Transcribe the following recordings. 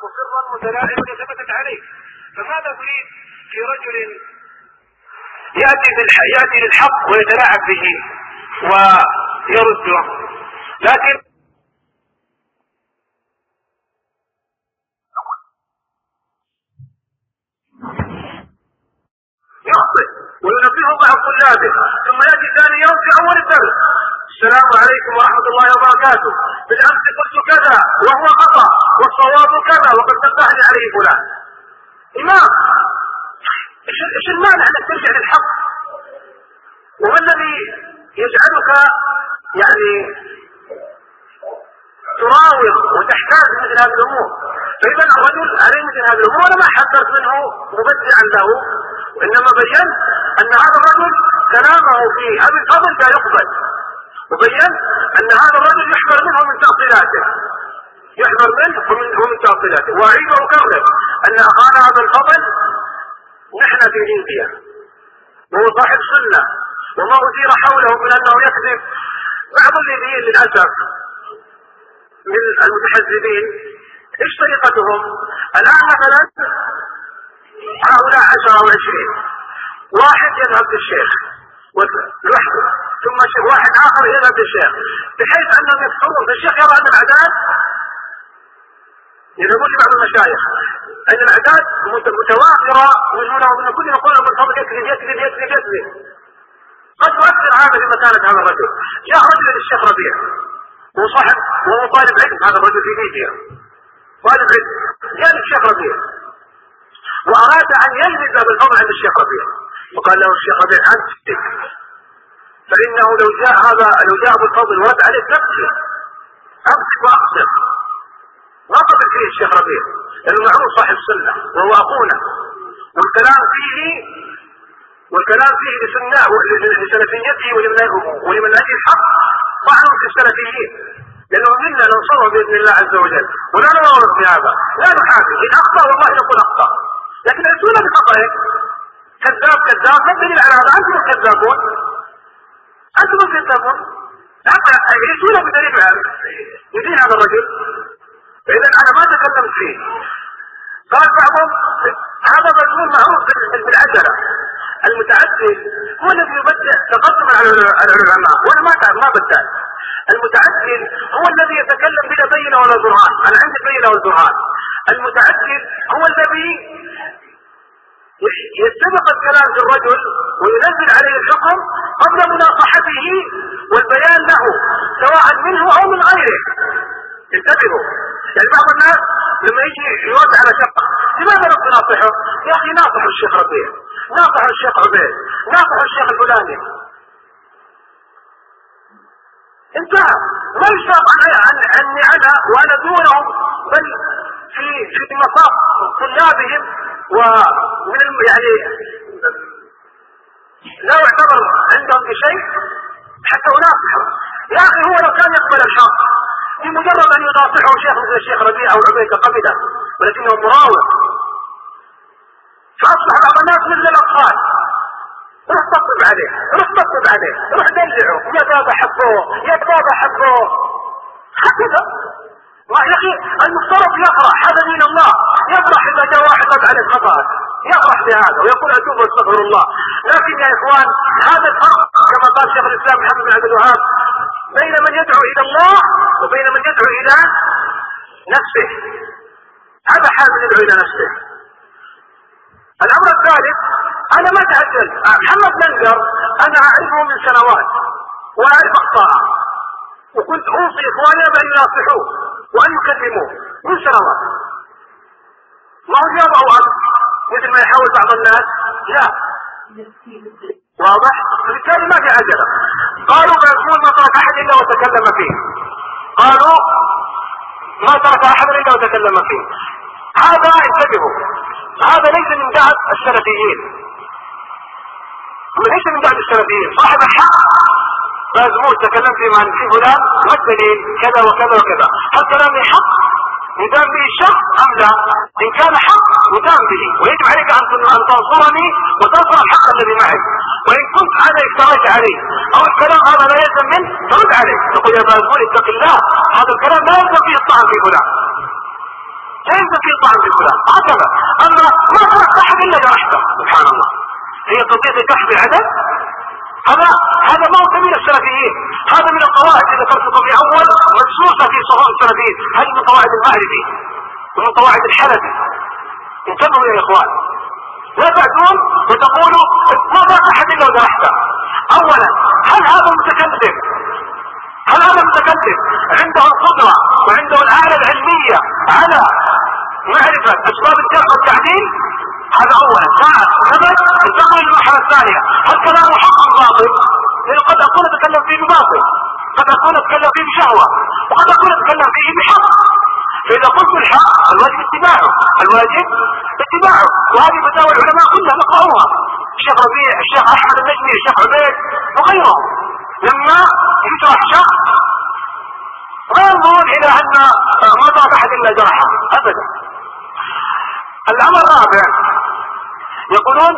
مصرا متلاعبا ثبتت عليه. فماذا تريد في رجل يأتي للحق ويتلاعب به ويرده؟ لكن يخطئ وينبهه بعض طلابه، ثم يأتي ثاني يوم في أول الدرس: السلام عليكم ورحمة الله وبركاته، بالأمس قلت كذا وهو خطأ والصواب كذا وقد نبهني عليه فلان. إمام، إيش المانع أنك ترجع للحق؟ وما الذي يجعلك يعني تراوغ وتحتاج مثل هذه الأمور؟ فإذا الرجل عليه مثل هذه الأمور. أنا ما حذرت منه مبدعا له، وإنما بيّن أن هذا الرجل كلامه في أبي الفضل لا يقبل، وبيّن أن هذا الرجل يحذر منه من تأصيلاته، وأعيد وأكرر أن أخانا أبا الفضل نحن في ليبيا وهو صاحب سنة، وما أثير حوله من أنه يكذب. بعض الليبيين للأسف من المتحزبين ايش طريقتهم الآن؟ مثلا هؤلاء 10 أو 20 واحد يذهب للشيخ لوحده، ثم واحد آخر يذهب للشيخ، بحيث أنهم يكثرون. فالشيخ يرى أن الأعداد يذهبون لبعض المشايخ أن الأعداد متوافرة، ومن كل يقول ابن الفضل يكذب. قد يؤثر هذا في مكانة هذا الرجل. جاء رجل للشيخ ربيع وهو طالب علم، هذا الرجل في ليبيا طالب علم، جاء للشيخ ربيع وأراد أن يلبس ابن الفضل عند الشيخ ربيع، وقال له الشيخ ربيع: أمسك، فإنه لو جاء ابو الفضل ورد عليك تبكي، أمسك وأقصر. ما قبل فيه الشيخ ربيع لأنه معروف صاحب السنة وهو أخونا، والكلام فيه لسلفيته ولمن أجل الحق طعنوا في السلفيين، لأنه منا ننصره بإذن الله عز وجل، ولا نورط في هذا، لا نحاكم. إن أخطأ والله نقول أخطأ، لكن أتونا بخطئه كذاب. ما الدليل على هذا؟ أنتم الكذابون، يأتون بدليل يدين هذا الرجل. فإذا أنا ما تكلمت فيه. قال بعضهم هذا مجنون معروف بالعجلة، المتعدل هو الذي يبدع تقدما على العلماء، وانا ما بدع. المتعدل هو الذي يتكلم بلا بينة ولا برهان، انا عندي بينة والبرهان. المتعدل هو الذي يستبق الكلام في الرجل وينزل عليه الحكم قبل مناصحته والبيان له سواء منه او من غيره. انتبهوا، يعني بعض الناس لما يجي يوزع على شخص لماذا لا تناصحه؟ يا اخي ناصح الشيخ ربيع، ناصح الشيخ عبيد، ناصح الشيخ الفلاني، انتهى. ما يشاق عني انا وانا دونهم، بل في مصاف طلابهم ومن يعني لا يعتبر عندهم بشيء حتى اناصحه. يا اخي هو لو كان يقبل الحق بمجرد ان يناصحه شيخ مثل الشيخ ربيع او عبيد قبله، ولكنه مراوغ، فاصبح بعض الناس مثل الاطفال: روح طبطب عليه، روح دلعه، يا بابا حبه هكذا. يا اخي المفترض يفرح، هذا دين الله، يفرح اذا جاء واحد رد عليه خطأ، يفرح بهذا ويقول اتوب واستغفر الله. لكن يا اخوان هذا الفرق كما قال شيخ الاسلام محمد بن عبد الوهاب بين من يدعو الى الله وبين من يدعو الى نفسه. هذا حال من يدعو الى نفسه. الامر الثالث، انا ما تعجل. محمد منجر انا اعرفه من سنوات واعرف اخطاءه، وكنت اوصي اخواني بان يناصحوه وان يكلموه من سنوات. ما هو جابه مثل ما يحاول بعض الناس، لا، واضح؟ بالتالي ما في عجله. قالوا بيكون ما ترك احد الا وتكلم فيه، هذا انتبهوا، هذا ليس من دعوة السلفيين، صاحب الحق لازموه تكلم في فلان ما الدليل كذا وكذا وكذا، هل كلامي حق يدام به الشخص ام لا؟ ان كان حق يدام به، ويجب عليك ان تنصرني وتنصر الحق الذي معي. وان كنت انا افتريت عليه او الكلام هذا لا يلزم منه ترد عليه، تقول يا بازمول اتق الله، هذا الكلام لا يلزم فيه الطعن في فلان، لا يلزم فيه الطعن بفلان هكذا. اما ما تركت احد الا جرحته. سبحان الله. هي قضيه الكشف بالعدد. هذا ما هو سبيل السلفيين. هذا من القواعد اللي ذكرتكم في اول مدسوسه في صفوف السلفيين. هذه من قواعد المعرفي ومن قواعد الحلبي. انتبهوا يا اخوان، لا تأتون وتقولوا ما ذاك احد الا وجرحته. اولا هل هذا المتكلم عنده القدرة وعنده الآلة العلمية على معرفة اسباب الجرح والتعديل؟ هذا اولا. ثبت. انتقل للمرحلة الثانية، هل كلامه حق ام باطل؟ لأنه قد اكون اتكلم فيه بباطل، قد اكون اتكلم فيه بشهوة، وقد اكون اتكلم فيه بحق. فاذا قلت الحق الواجب اتباعه، وهذه فتاوى العلماء كلها نقرأوها. الشيخ ربيع، الشيخ احمد النجمي، الشيخ عبيد وغيرهم، لما يشرح شخص ما ينظرون الى ان ما ذاك احد الا جرحه ابدا. الامر الرابع يقولون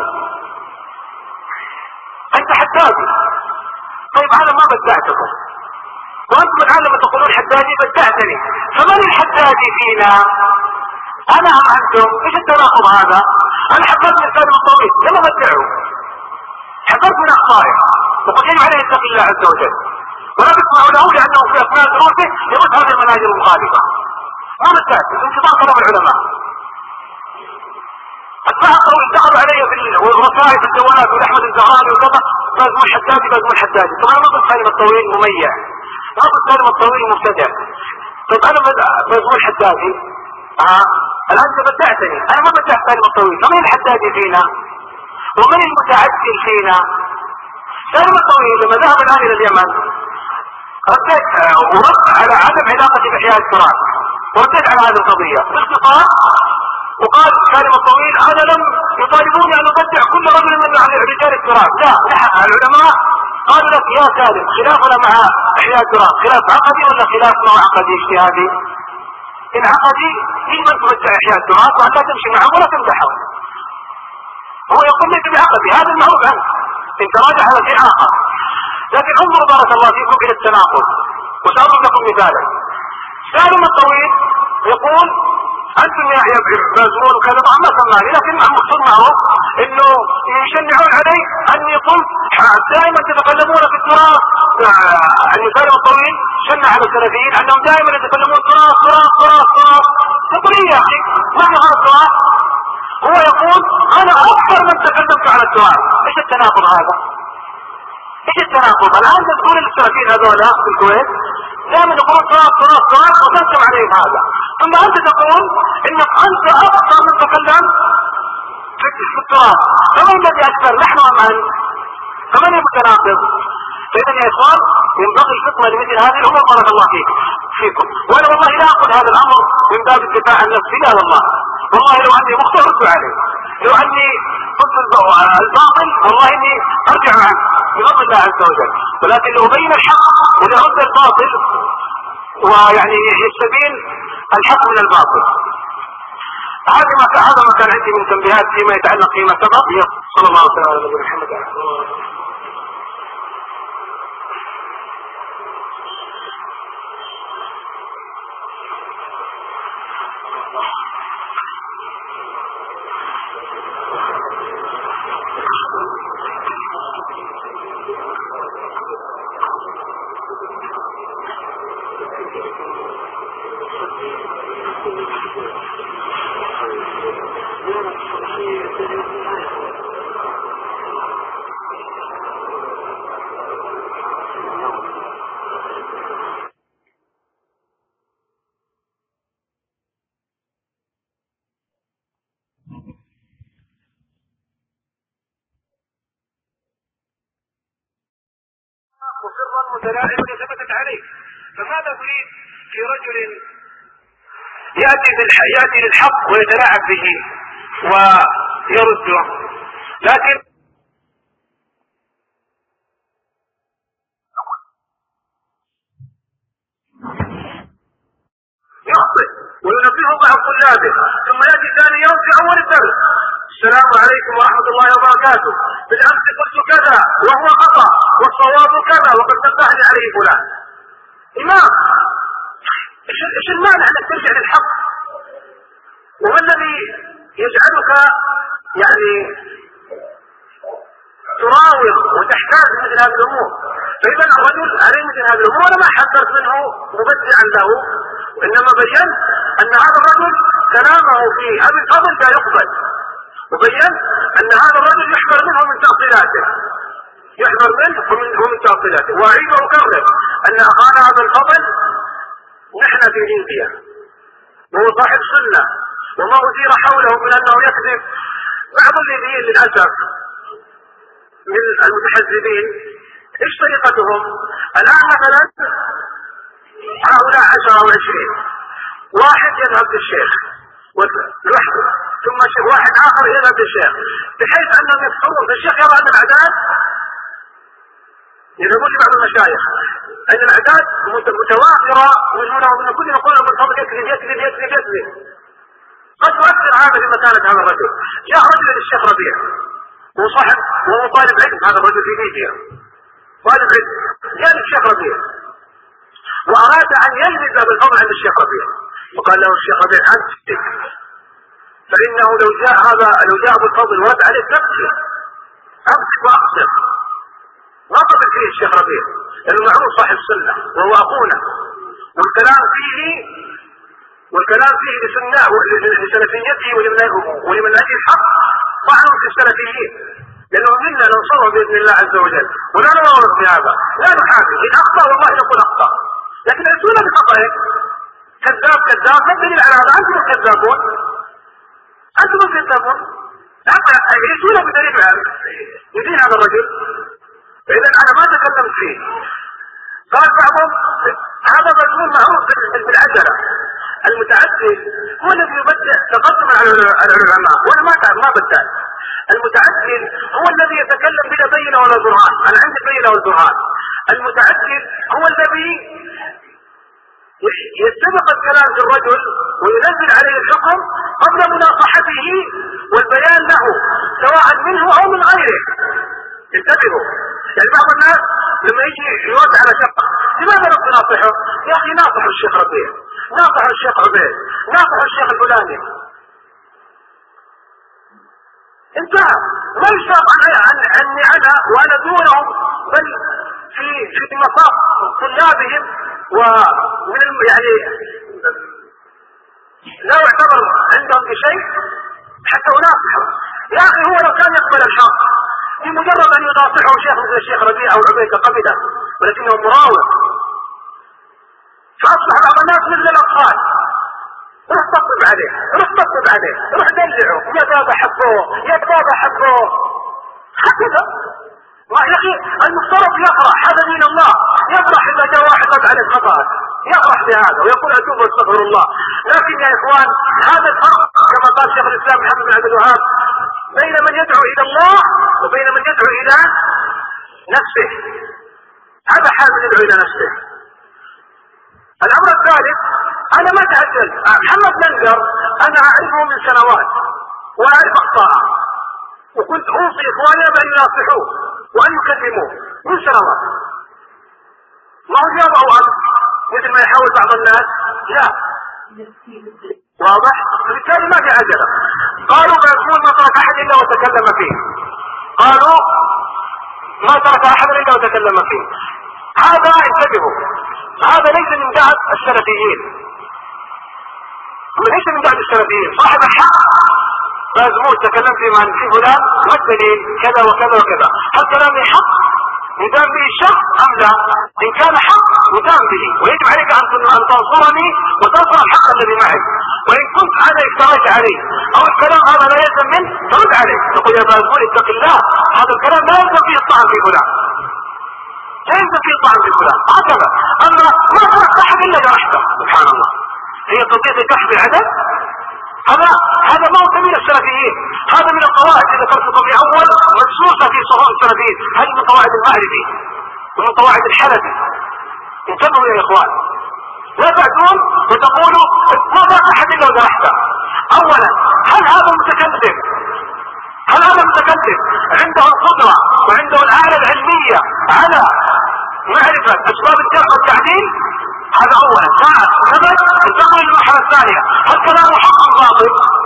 انت حدادي. طيب انا ما بدعتكم، وانتم الان لما تقولون حدادي بدعتني، فمن الحدادي فينا؟ انا ام انتم؟ ايش التناقض هذا؟ انا حفظت من سالم الطويل لما بدعه، حفظت من اخطائه وقد يجب عليه يتقي الله عز وجل، ولا تسمعوا له لانه في اثناء دروسه يرد هذه المناهج المخالفه. ما بدعت انتظار كلام العلماء. اتباع قوي دخلوا علي في الرسائل في الجوالات والاحمد الزهراني وكذا بازموا الحدادي. طب انا ما قلت سالم الطويل مميع، ما قلت سالم الطويل مبتدع. طب انا بازموا الحدادي. الان انت بدعتني، انا ما بدعت سالم الطويل. فمن الحدادي فينا؟ ومن المتعدل فينا؟ سالم الطويل لما ذهب الان الى اليمن رديت ورد على عدم علاقتي باحياء التراث، ورديت على هذه القضيه باختصار، وقال سالم الطويل انا لم يطالبوني ان ابدع كل رجل من رجال التراث، لا العلماء قالوا لك يا سالم خلافنا مع احياء التراث خلاف عقدي ولا خلاف ما عقدي اجتهادي؟ ان عقدي يجب ان تبدع احياء التراث وان لا تمشي معه ولا تمدحه. هو يقول لك بعقدي، هذا المعروف عنه، انت راجع على شيء اخر. لكن انظروا بارك الله فيكم الى التناقض، وسأضرب لكم مثالا. سالم الطويل يقول انتم يا بازمون وكذا، ما سمعني، لكن المقصود معه انه يشنعون علي اني قلت دائما تتكلمون في التراث. ان سالم الطويل شنع على السلفيين انهم دائما يتكلمون تراث. تقول ايه يا اخي ما في هذا التراث؟ هو يقول انا اكثر من تكلمت على التراث. ايش التناقض هذا؟ ايش التناقض؟ الان تقول السلفيين هذولا في الكويت دائما يقولون تراث وتنكم عليهم هذا، ثم انت تقول انك انت اكثر من تكلم في التراث. فمن الذي اكثر، نحن ام انت؟ فمن المتناقض؟ فاذا يا اخوان ينبغي الفطنه لمثل هذه الامور بارك الله فيكم. وانا والله لا اقول هذا الامر من باب الدفاع عن نفسي، لا والله لو اني مخطئ ارد عليه، لو اني قلت الباطل والله اني ارجع عنه بفضل الله عز وجل، ولكن لو بين الحق ولرد الباطل ويعني يستبين الحق من الباطل. هذا ما كان عندي من تنبيهات فيما يتعلق فيما سبق. صلى الله عليه وسلم على نبينا محمد. وسرا متلاعبا ثبتت عليه، فماذا تريد في رجل يأتي للحق ويتلاعب به ويرده؟ لكن يخطئ وينبهه بعض طلابه، ثم يأتي ثاني يوم في أول الدرس السلام عليكم ورحمة الله وبركاته، بالأمس قلت كذا وهو خطأ والصواب كذا وقد نبهني عليه فلان. إمام ايش المانع انك ترجع للحق وما الذي يجعلك يعني تراوغ وتحتاج مثل هذه الامور؟ فاذا الرجل عليه مثل هذه الامور. وانا ما حذرت منه مبدعا له، وانما بين ان هذا الرجل كلامه في ابي الفضل لا يقبل، وبين ان هذا الرجل يحذر منه من تعطيلاته، يحذر منه ومن تعطيلاته. واعيد واكرر ان اخانا ابا الفضل نحن في ليبيا وهو صاحب سنه، وما اثير حوله من انه يكذب. بعض الليبيين للاسف من المتحزبين ايش طريقتهم الان؟ مثلا هؤلاء 10 أو 20 واحد يذهب للشيخ لوحده، ثم واحد اخر يذهب للشيخ، بحيث انهم يفترون فالشيخ يرى ان الاعداد يذهبون لبعض المشايخ ان الاعداد متوافره ومن كل يقول ابو الفضل يكذب يكذب يكذب يكذب. قد يؤثر هذا في مكانة هذا الرجل. جاء رجل للشيخ ربيع وصاحب وهو طالب علم، هذا الرجل في ليبيا طالب علم، جاء للشيخ ربيع واراد ان يلبس ابو الفضل عند الشيخ ربيع، وقال له الشيخ ربيع امسك، فانه لو جاء ابو الفضل ورد عليه تبكي، امسك واقصر. ما قبل فيه الشيخ ربيع لانه معروف صاحب سنه وهو اخونا، والكلام فيه لسنه ولسلفيته ولمن اجل الحق طعنوا في السلفيين، لانهم منا ننصرهم باذن الله عز وجل، ولا نورط بهذا، لا نحاكم ان اخطا والله نقول اخطا، لكن اتونا بخطئه. كذاب كذاب، ما الدليل على هذا؟ انتم الكذابون، انتم الكذابون، اتونا بدليل يدين هذا الرجل. فاذا انا ما تكلمت فيه. قال بعضهم هذا مجنون معروف بالعجله، المتعدل هو الذي يبدع تقدما على العلماء، وانا ما بدع. المتعدل هو الذي يتكلم بلا بينه ولا برهان، انا عندي البينه والبرهان. المتعدل هو الذي يستبق الكلام في الرجل وينزل عليه الحكم قبل مناصحته والبيان له سواء منه او من غيره. انتبهوا، يعني بعض الناس لما يجي يرد على شخص لماذا لا تناصحه؟ يا اخي ناصح الشيخ ربيع، ناصح الشيخ عبيد، ناصح الشيخ الفلاني، انتهى. ما يشتاق عني انا وانا دونهم، بل في مصاف طلابهم ومن يعني لا يعتبر عندهم بشيء حتى اناصحه. يا اخي هو لو كان يقبل الحق بمجرد ان يناصحه شيخ مثل الشيخ ربيع او عبيد قبله، ولكنه مراوغ، فاصبح بعض الناس مثل الاطفال، روح طبطب عليه، روح طبطب عليه، روح دلعه، يا بابا حبوه، يا بابا حبوه، هكذا. يا اخي المفترض يفرح، هذا دين الله، يفرح اذا جاء واحد رد عليه خطأ، يفرح بهذا ويقول اتوب واستغفر الله. لكن يا اخوان هذا الفرق كما قال شيخ الاسلام محمد بن عبد الوهاب بين من يدعو الى الله وبين من يدعو الى نفسه. هذا حال من يدعو الى نفسه. الامر الثالث، انا ما تعجل. محمد منجر انا اعرفه من سنوات واعرف اخطاءه، وكنت اوصي اخواني بان يناصحوه وان يكلموه من سنوات. ما هو جاب او مثل ما يحاول بعض الناس، لا، واضح. فبالتالي ما في عجله. قالوا ما يكون ما ترك احد الا وتكلم فيه، قالوا ما ترك احد الا وتكلم فيه. هذا انتبهوا، هذا ليس من دعوة السلفيين، ليس من دعوة السلفيين. صاحب الحق لازمون تكلم في من في فلان والدليل كذا وكذا وكذا. هل كلامي حق يدام به الشخص ام لا؟ ان كان حق يدام به، ويجب عليك ان تنصرني وتنصر الحق الذي معي. وان كنت انا افتريت عليه او الكلام هذا لا يلزم منه ترد عليه، تقول يا بازمون اتق الله، هذا الكلام لا يلزم فيه الطعن في فلان، لا يلزم فيه الطعن في فلان، هكذا. اما ما ترك احد الا جرحته، سبحان الله. هي قضيه كشف العدد، هذا ما هو سبيل السلفيين، هذا من القواعد التي ذكرتكم في اول مدسوسه في صفوف السلفيين، هذه من قواعد المعرفي ومن قواعد الحلبي. انتبهوا يا اخوان، لا تعدون وتقولوا ما ذاك احد الا وجرحته. اولا هل هذا المتكلم عنده القدره وعنده الاله العلميه على معرفه اسباب الجرح والتعديل؟ هذا اولا. ثانيا انتقل للمرحله الثانيه، هل كلامه حق ام باطل؟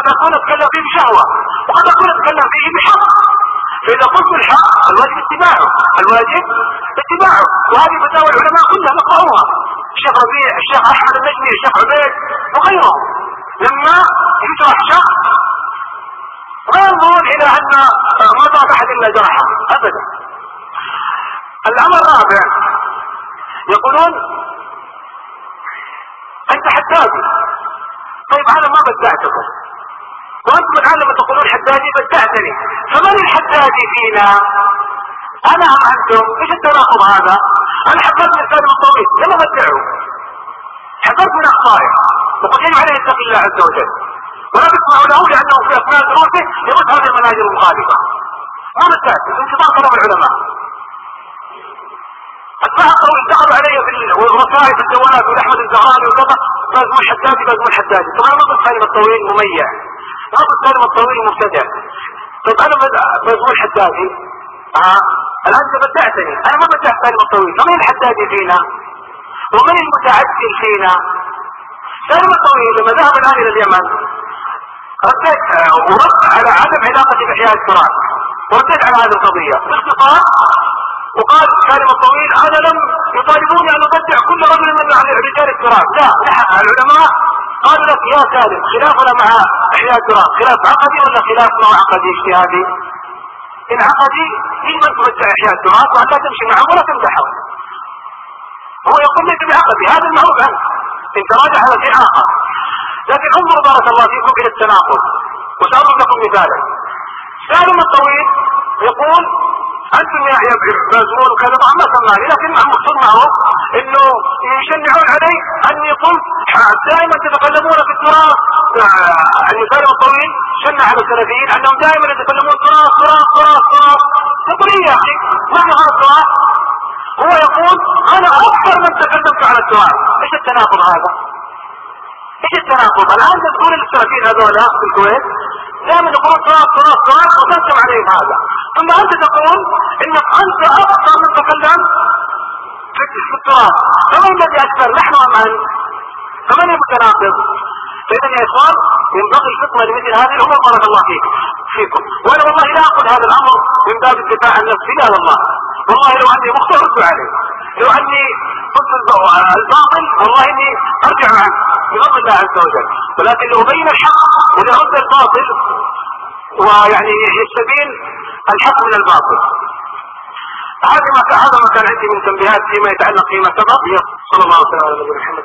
قد اكون اتكلم فيه بشهوة وقد اكون اتكلم فيه بحق. فاذا قلت الحق الواجب اتباعه، الواجب اتباعه. وهذه فتاوى العلماء كلها نقرأوها، الشيخ ربيع، الشيخ احمد النجمي، الشيخ عبيد وغيرهم، لما يشرح شخص ما ينظرون الى ان ما ضاف احد الا جرحه ابدا. الامر الرابع يقولون انت حدادي. طيب انا ما بدعتكم وانتم الان لما تقولون حدادي بدعتني، فمن الحدادي فينا؟ انا ام انتم؟ ايش التناقض هذا؟ انا حذرت من سالم الطويل لما بدعه، حذرت من اخطائه وقلت يجب عليه يتقي الله عز وجل ولا تسمعوا له لانه في اثناء دروسه يرد هذه المناهج المخالفه. ما بدعت انتظار كلام العلماء. اتباع دخلوا علي بالرسائل في الجوالات والاحمد الزهراني وكذا بازمون حدادي بازمون حدادي. طبعا انا ما قلت سالم الطويل مميع، ما قلت سالم الطويل مبتدع. طيب انا بازمون حدادي الان انت بدعتني، انا ما بدعت سالم الطويل. فمن الحدادي فينا ومن المتعدل فينا؟ سالم الطويل لما ذهب الان الى اليمن رديت ورد على عدم علاقتي باحياء التراث، ورديت على هذه القضيه باختصار. وقال سالم الطويل انا لم يطالبوني ان ابدع كل رجل من رجال التراث، لا العلماء قالوا لك يا سالم خلافنا مع احياء التراث خلاف عقدي ولا خلاف ما هو عقدي اجتهادي؟ ان عقدي يجب ان تبدع احياء التراث وان لا تمشي معه ولا تمدحه. هو يقول لك بعقدي هذا المعروف عنه، انت راجع على شيء اخر. لكن انظر بارك الله فيكم الى التناقض، وسأضرب لكم مثالا. سالم الطويل يقول انتم يا بازمون وكذا ما سمعني، لكن المقصود معه انه يشنعون علي اني قلت دائما تتكلمون في التراث. ان سالم الطويل شنع على السلفيين انهم دائما يتكلمون تراث تراث تراث تراث. تقول ايه يا اخي ما في هذا التراث؟ هو يقول انا اكثر من تكلمت على التراث. ايش التناقض هذا؟ ايش التناقض؟ الان تقول السلفيين هذولا في الكويت دائما يقولون تراث تراث تراث وتنسم عليهم هذا، ثم انت تقول انك انت اكثر من تكلم في التراث. فمن الذي اكثر، نحن ام انت؟ فمن المتناقض؟ فاذا يا اخوان ينبغي الفطنه لمثل هذه الامور بارك الله فيكم. وانا والله لا اقول هذا الامر من باب الدفاع عن نفسي، لا والله، والله لو اني مخطئ رد عليه، لو اني قلت الباطل والله اني ارجع عنه بفضل الله عز وجل، ولكن لو بين الحق ولرد الباطل ويعني يستبين الحق من الباطل. هذا ما كان عندي من تنبيهات فيما يتعلق فيما سبق. صلى الله عليه وسلم على نبينا محمد.